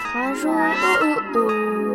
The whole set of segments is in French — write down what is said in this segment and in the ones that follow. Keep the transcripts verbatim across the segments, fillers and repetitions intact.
Un jour, oh, oh,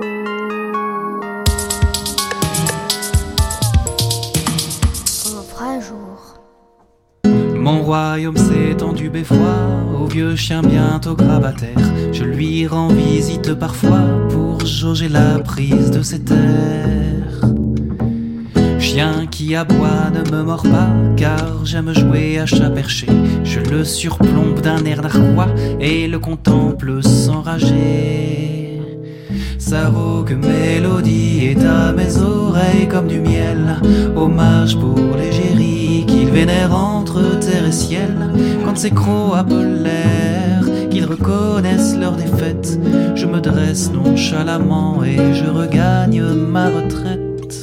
oh. Un vrai jour. Mon royaume s'étend du beffroi au vieux chien bientôt grabataire. Je lui rends visite parfois pour jauger la prise de ses terres. Chien qui aboie ne me mord pas, car j'aime jouer à chat perché. Je le surplombe d'un air narquois et le contemple s'enrager. Sa rauque mélodie est à mes oreilles comme du miel. Hommage pour l'égérie qu'il vénère entre terre et ciel. Quand ses crocs appellèrent qu'ils reconnaissent leur défaite, je me dresse nonchalamment et je regagne ma retraite.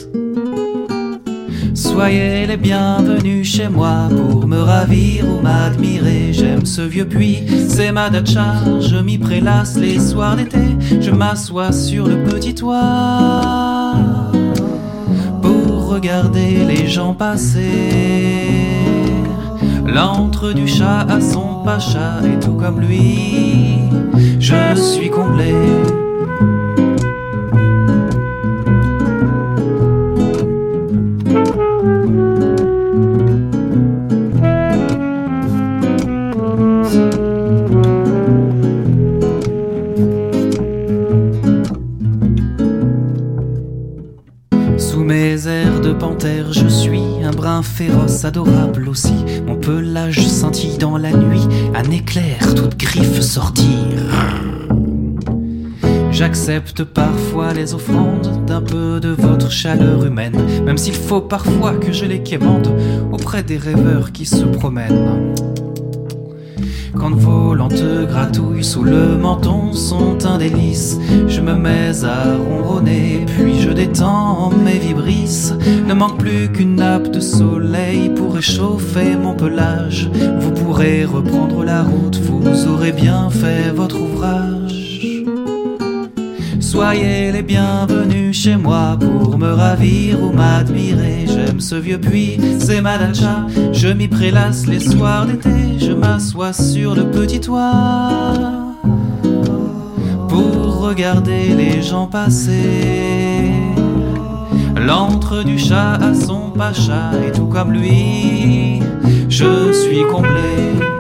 Soyez les bienvenus chez moi pour me ravir ou m'admirer. J'aime ce vieux puits, c'est ma datcha. Je m'y prélasse les soirs d'été. Je m'assois sur le petit toit pour regarder les gens passer. L'antre du chat a son pacha et tout comme lui, je suis comblé. Sous mes airs de panthère, je suis un brin féroce, adorable aussi. Mon pelage scintille dans la nuit, un éclair, toute griffe sortir. J'accepte parfois les offrandes d'un peu de votre chaleur humaine, même s'il faut parfois que je les quémande auprès des rêveurs qui se promènent. Quand vos lentes gratouilles sous le menton sont un délice, je me mets à ronronner, puis je détends mes vibrisses. Ne manque plus qu'une nappe de soleil pour réchauffer mon pelage. Vous pourrez reprendre la route, vous aurez bien fait votre ouvrage. Soyez les bienvenus chez moi pour me ravir ou m'admirer. J'aime ce vieux puits, c'est ma datcha. Je m'y prélasse les soirs d'été. Je m'assois sur le petit toit pour regarder les gens passer. L'antre du chat a son pacha et tout comme lui, je suis comblé.